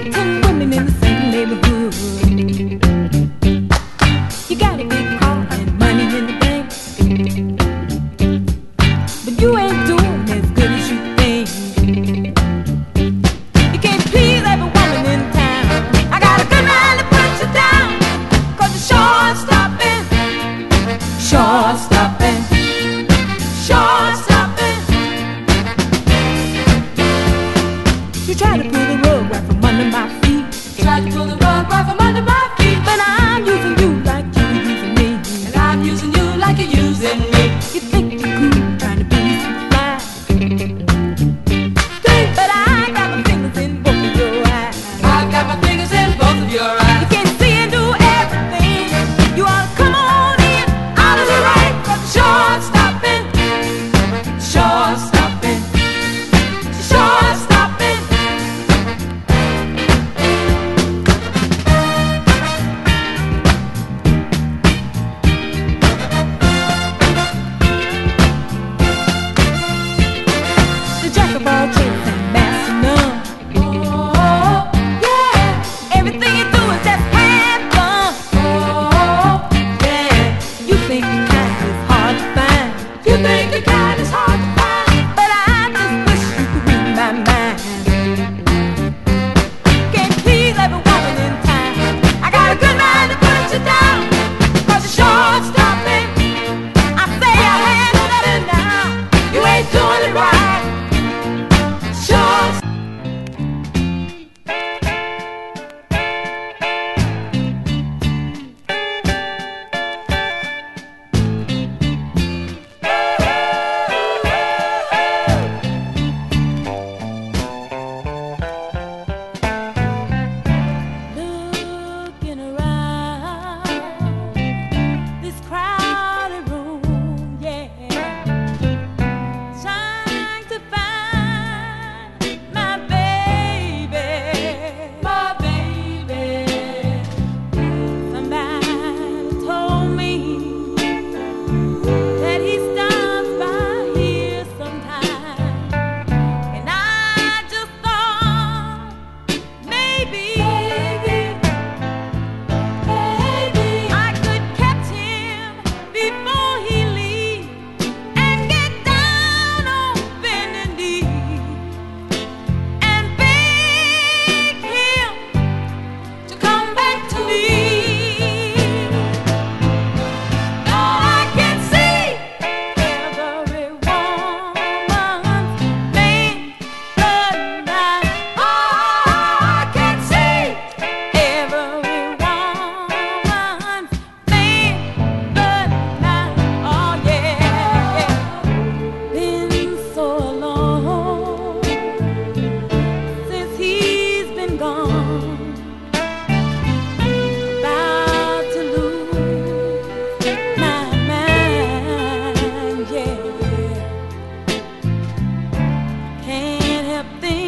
10 women in the same neighborhood. You got a big car and money in the bank, but you ain't doing as good as you think. You can't please every woman in town. I got a good man to put you down, 'cause you're short stopping, short stopping, short stopping. You try to pull the rug right from under my feet. Try to pull the rug right from under my feet. But I'm using you like you're using me. And I'm using you like you're using me. You think you're cool, trying to be super fly. But I got my fingers in both of your eyes. I've got my fingers in both of your eyes. You can't see and do everything. You ought to come on in, out of the right. 'Cause short stopping, short stopping, short stopping. The jack of all trades and master none. Oh, yeah. Everything you do is just have fun. Oh, yeah. You think the kind is hard to find. You think the kind is hard to find. But I just wish you could read my mind. Can't please every woman in town. I got a good mind to put you down, 'cause you're short stopping. I say I had it now. You ain't doing it right. Short. Looking around this crowded room, yeah, trying to find my baby, my baby. Somebody told me that he stops by here sometime, and I just thought maybe I could catch him before he leaves and get down on bending knee and beg him to come back to me. Now I can see every woman's vein blood now. Oh, I can see every woman's vein blood now. Oh yeah, yeah. Been so long since he's been gone. About to lose my mind, yeah. Can't help thinking